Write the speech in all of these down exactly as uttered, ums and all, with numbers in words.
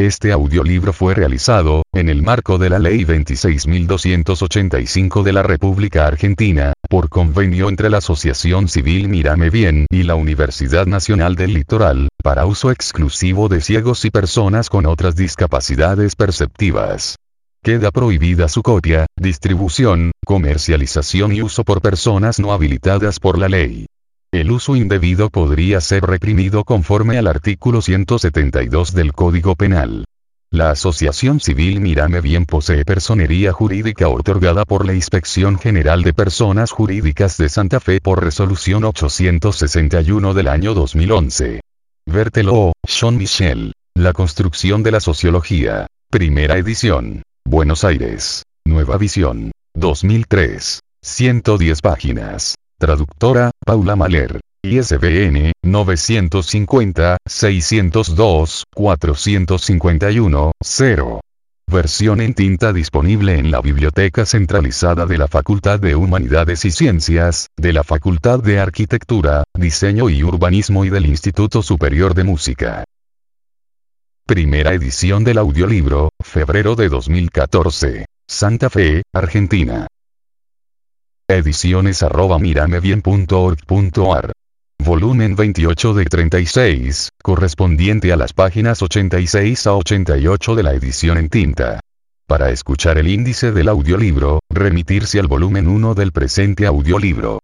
Este audiolibro fue realizado, en el marco de la Ley veintiséis mil doscientos ochenta y cinco de la República Argentina, por convenio entre la Asociación Civil Mírame Bien y la Universidad Nacional del Litoral, para uso exclusivo de ciegos y personas con otras discapacidades perceptivas. Queda prohibida su copia, distribución, comercialización y uso por personas no habilitadas por la ley. El uso indebido podría ser reprimido conforme al artículo ciento setenta y dos del Código Penal. La Asociación Civil Mírame Bien posee personería jurídica otorgada por la Inspección General de Personas Jurídicas de Santa Fe por resolución ochocientos sesenta y uno del año dos mil once. Berthelot, Jean-Michel. La construcción de la sociología. Primera edición. Buenos Aires. Nueva Visión. dos mil tres. ciento diez páginas. Traductora, Paula Mahler. I S B N, novecientos cincuenta, seiscientos dos, cuatrocientos cincuenta y uno, cero. Versión en tinta disponible en la Biblioteca Centralizada de la Facultad de Humanidades y Ciencias, de la Facultad de Arquitectura, Diseño y Urbanismo y del Instituto Superior de Música. Primera edición del audiolibro, febrero de dos mil catorce. Santa Fe, Argentina. Ediciones arroba miramebien punto org punto ar. Volumen veintiocho de treinta y seis, correspondiente a las páginas ochenta y seis a ochenta y ocho de la edición en tinta. Para escuchar el índice del audiolibro, remitirse al volumen uno del presente audiolibro.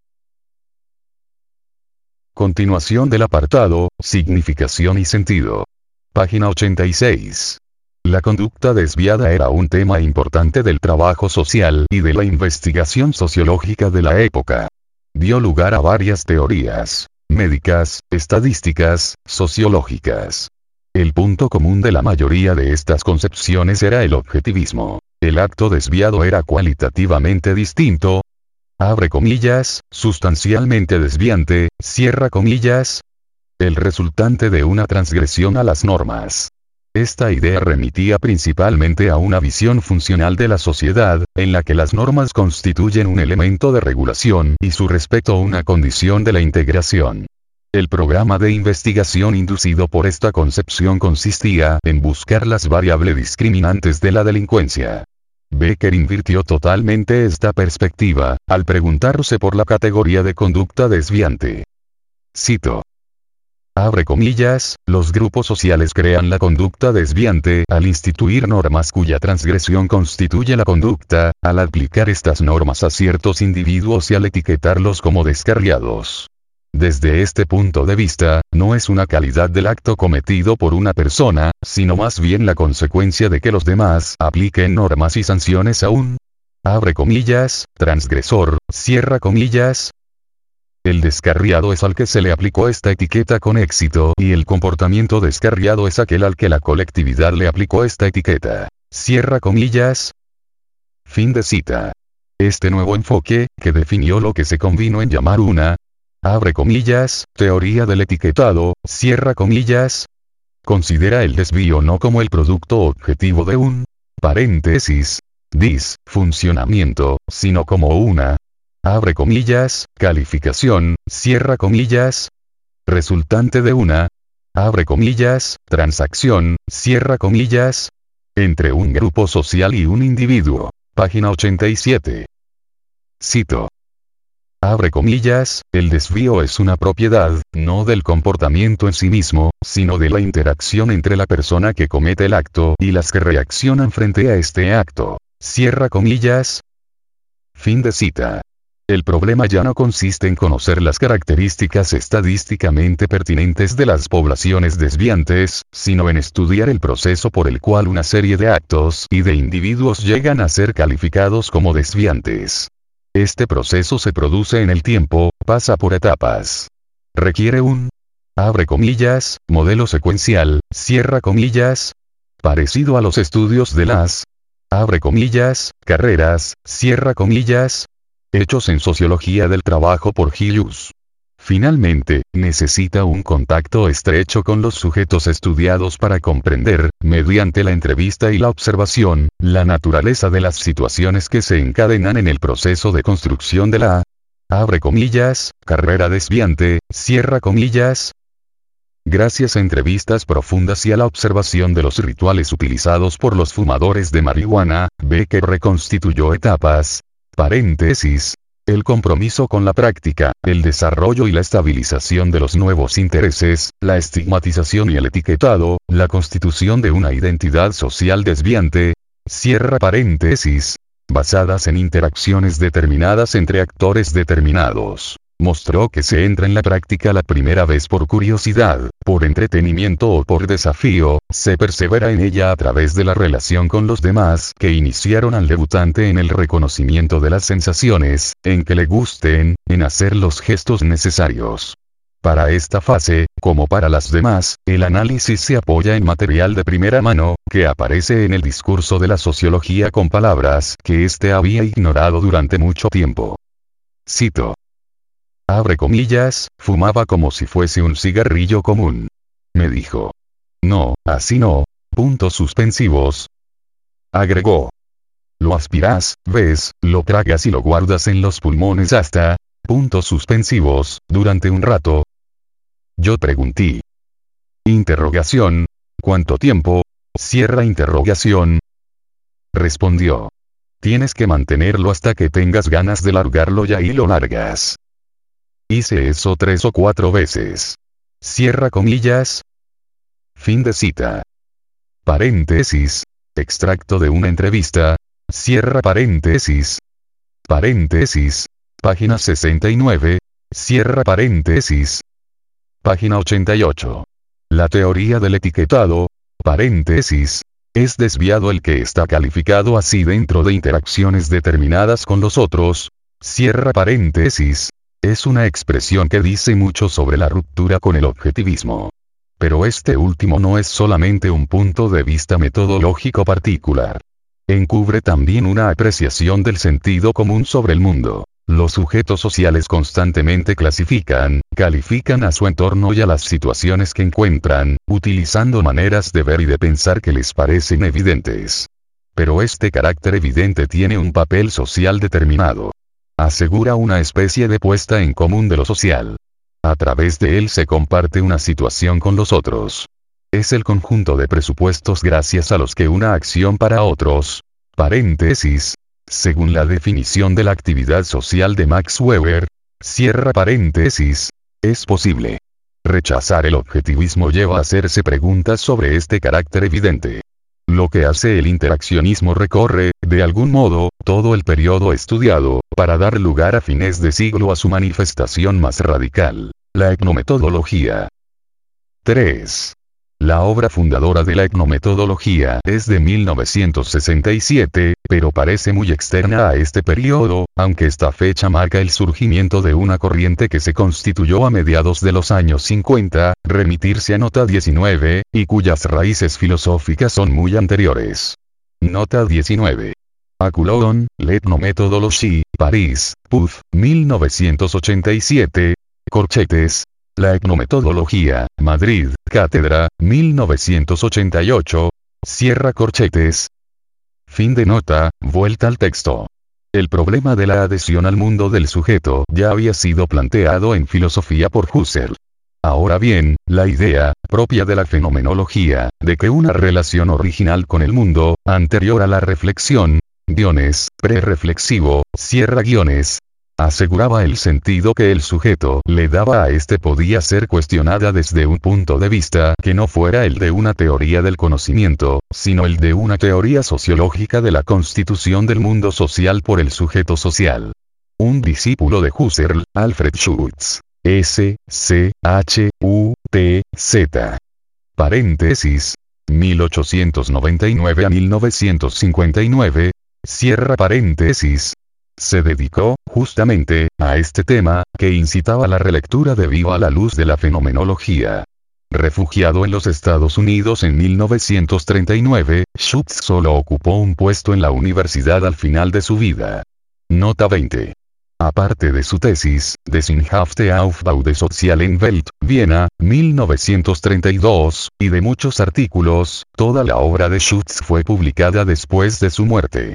Continuación del apartado, significación y sentido. Página ochenta y seis. La conducta desviada era un tema importante del trabajo social y de la investigación sociológica de la época. Dio lugar a varias teorías médicas, estadísticas, sociológicas. El punto común de la mayoría de estas concepciones era el objetivismo. El acto desviado era cualitativamente distinto, abre comillas, sustancialmente desviante, cierra comillas, el resultante de una transgresión a las normas. Esta idea remitía principalmente a una visión funcional de la sociedad, en la que las normas constituyen un elemento de regulación y su respeto una condición de la integración. El programa de investigación inducido por esta concepción consistía en buscar las variables discriminantes de la delincuencia. Becker invirtió totalmente esta perspectiva, al preguntarse por la categoría de conducta desviante. Cito. Abre comillas, los grupos sociales crean la conducta desviante al instituir normas cuya transgresión constituye la conducta, al aplicar estas normas a ciertos individuos y al etiquetarlos como descarriados. Desde este punto de vista, no es una calidad del acto cometido por una persona, sino más bien la consecuencia de que los demás apliquen normas y sanciones a un, abre comillas, transgresor, cierra comillas. El descarriado es al que se le aplicó esta etiqueta con éxito y el comportamiento descarriado es aquel al que la colectividad le aplicó esta etiqueta. Cierra comillas. Fin de cita. Este nuevo enfoque, que definió lo que se convino en llamar una, abre comillas, teoría del etiquetado, cierra comillas, considera el desvío no como el producto objetivo de un, paréntesis, dis, funcionamiento, sino como una, abre comillas, calificación, cierra comillas, resultante de una, abre comillas, transacción, cierra comillas, entre un grupo social y un individuo. Página ochenta y siete. Cito. Abre comillas, el desvío es una propiedad, no del comportamiento en sí mismo, sino de la interacción entre la persona que comete el acto y las que reaccionan frente a este acto. Cierra comillas. Fin de cita. El problema ya no consiste en conocer las características estadísticamente pertinentes de las poblaciones desviantes, sino en estudiar el proceso por el cual una serie de actos y de individuos llegan a ser calificados como desviantes. Este proceso se produce en el tiempo, pasa por etapas. Requiere un, abre comillas, modelo secuencial, cierra comillas, parecido a los estudios de las, abre comillas, carreras, cierra comillas, hechos en sociología del trabajo por Gillius. Finalmente, necesita un contacto estrecho con los sujetos estudiados para comprender, mediante la entrevista y la observación, la naturaleza de las situaciones que se encadenan en el proceso de construcción de la, abre comillas, carrera desviante, cierra comillas. Gracias a entrevistas profundas y a la observación de los rituales utilizados por los fumadores de marihuana, Becker reconstituyó etapas. Paréntesis. El compromiso con la práctica, el desarrollo y la estabilización de los nuevos intereses, la estigmatización y el etiquetado, la constitución de una identidad social desviante. Cierra paréntesis. Basadas en interacciones determinadas entre actores determinados. Mostró que se entra en la práctica la primera vez por curiosidad, por entretenimiento o por desafío, se persevera en ella a través de la relación con los demás que iniciaron al debutante en el reconocimiento de las sensaciones, en que le gusten, en hacer los gestos necesarios. Para esta fase, como para las demás, el análisis se apoya en material de primera mano, que aparece en el discurso de la sociología con palabras que éste había ignorado durante mucho tiempo. Cito. Abre comillas, fumaba como si fuese un cigarrillo común. Me dijo. No, así no. Puntos suspensivos. Agregó. Lo aspiras, ves, lo tragas y lo guardas en los pulmones hasta, puntos suspensivos, durante un rato. Yo pregunté. Interrogación. ¿Cuánto tiempo? Cierra interrogación. Respondió. Tienes que mantenerlo hasta que tengas ganas de largarlo y ahí lo largas. Hice eso tres o cuatro veces. Cierra comillas. Fin de cita. Paréntesis. Extracto de una entrevista. Cierra paréntesis. Paréntesis. Página sesenta y nueve. Cierra paréntesis. Página ochenta y ocho. La teoría del etiquetado. Paréntesis. Es desviado el que está calificado así dentro de interacciones determinadas con los otros. Cierra paréntesis. Es una expresión que dice mucho sobre la ruptura con el objetivismo. Pero este último no es solamente un punto de vista metodológico particular. Encubre también una apreciación del sentido común sobre el mundo. Los sujetos sociales constantemente clasifican, califican a su entorno y a las situaciones que encuentran, utilizando maneras de ver y de pensar que les parecen evidentes. Pero este carácter evidente tiene un papel social determinado. Asegura una especie de puesta en común de lo social. A través de él se comparte una situación con los otros. Es el conjunto de presupuestos gracias a los que una acción para otros, paréntesis, según la definición de la actividad social de Max Weber, cierra paréntesis, es posible. Rechazar el objetivismo lleva a hacerse preguntas sobre este carácter evidente. Lo que hace el interaccionismo recorre, de algún modo, todo el periodo estudiado, para dar lugar a fines de siglo a su manifestación más radical, la etnometodología. tres. La obra fundadora de la etnometodología es de mil novecientos sesenta y siete, pero parece muy externa a este periodo, aunque esta fecha marca el surgimiento de una corriente que se constituyó a mediados de los años cincuenta, remitirse a nota diecinueve, y cuyas raíces filosóficas son muy anteriores. Nota diecinueve. Aculon, l'Ethnomethodologie, París, P U F, mil novecientos ochenta y siete. Corchetes. La etnometodología, Madrid, Cátedra, mil novecientos ochenta y ocho. Cierra corchetes. Fin de nota, vuelta al texto. El problema de la adhesión al mundo del sujeto ya había sido planteado en filosofía por Husserl. Ahora bien, la idea, propia de la fenomenología, de que una relación original con el mundo, anterior a la reflexión, guiones, pre-reflexivo, cierra guiones, aseguraba el sentido que el sujeto le daba a este podía ser cuestionada desde un punto de vista que no fuera el de una teoría del conocimiento, sino el de una teoría sociológica de la constitución del mundo social por el sujeto social. Un discípulo de Husserl, Alfred Schutz, S. C. H. U. T. Z. Paréntesis. mil ochocientos noventa y nueve a mil novecientos cincuenta y nueve. Cierra paréntesis. Se dedicó, justamente, a este tema, que incitaba la relectura de Viva la luz de la fenomenología. Refugiado en los Estados Unidos en mil novecientos treinta y nueve, Schutz solo ocupó un puesto en la universidad al final de su vida. Nota veinte. Aparte de su tesis, Desinhafte Aufbau des sozialen Welt, Viena, mil novecientos treinta y dos, y de muchos artículos, toda la obra de Schutz fue publicada después de su muerte.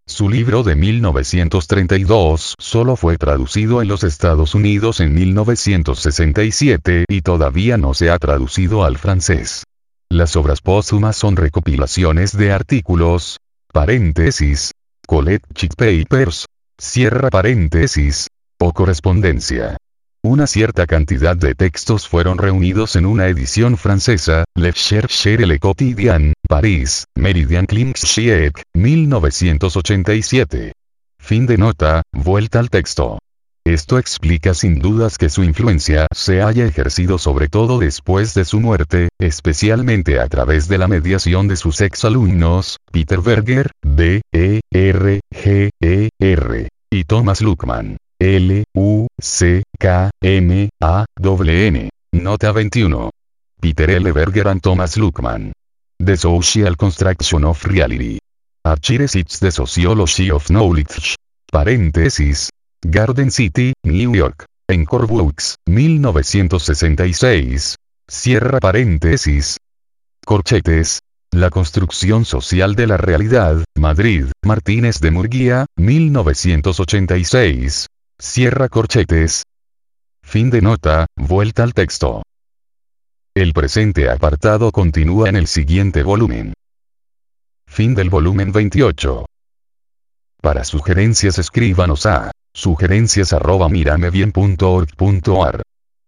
Su libro de mil novecientos treinta y dos solo fue traducido en los Estados Unidos en mil novecientos sesenta y siete y todavía no se ha traducido al francés. Las obras póstumas son recopilaciones de artículos, paréntesis, collected papers, cierra paréntesis, o correspondencia. Una cierta cantidad de textos fueron reunidos en una edición francesa, Le Chercheur Le Quotidien, París, Meridian Clinksiek, mil novecientos ochenta y siete. Fin de nota, vuelta al texto. Esto explica sin dudas que su influencia se haya ejercido sobre todo después de su muerte, especialmente a través de la mediación de sus exalumnos, Peter Berger, B E R G E R, y Thomas Luckmann. L, U, C, K, M, A, W, N. Nota veintiuno. Peter L. Berger and Thomas Luckmann. The Social Construction of Reality. Archives It's the Sociology of Knowledge. Paréntesis. Garden City, New York. Encore Books, mil novecientos sesenta y seis. Cierra paréntesis. Corchetes. La construcción social de la realidad, Madrid, Martínez de Murguía, mil novecientos ochenta y seis. Cierra corchetes. Fin de nota, vuelta al texto. El presente apartado continúa en el siguiente volumen. Fin del volumen veintiocho. Para sugerencias escríbanos a sugerencias arroba miramebien punto org punto ar.